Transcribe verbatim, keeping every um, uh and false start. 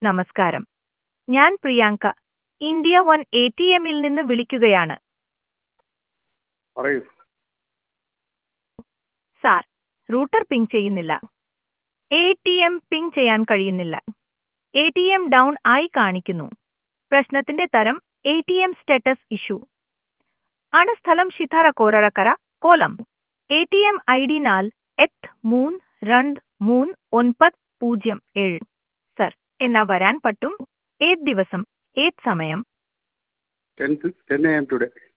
നമസ്കാരം. ഞാൻ Priyanka. India one A T എമ്മിൽ നിന്ന് വിളിക്കുകയാണ്. പറയൂ. സാർ, റൂട്ടർ പിങ് ചെയ്യുന്നില്ല. എ ടി എം പിങ് ചെയ്യാൻ കഴിയുന്നില്ല. എ ടി എം ഡൗൺ ആയി കാണിക്കുന്നു. പ്രശ്നത്തിന്റെ തരം A T M status issue ആണ്. സ്ഥലം ശിഥാര കോരളക്കര, കോലം. A T M I D നാൽ എട്ട് മൂന്ന് രണ്ട് മൂന്ന് ഒൻപത് പൂജ്യം ഏഴ്. സർ, എന്നാ വരാൻ പറ്റും? ഏത് ദിവസം, ഏത് സമയം? ten to ten a m today.